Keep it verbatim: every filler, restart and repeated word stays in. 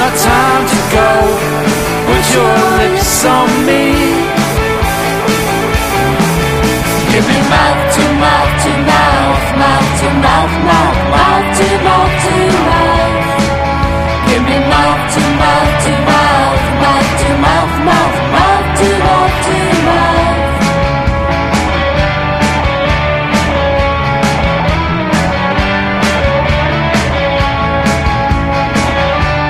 no time to go. Put your lips on me. Give me mouth to mouth to mouth, mouth to mouth, mouth.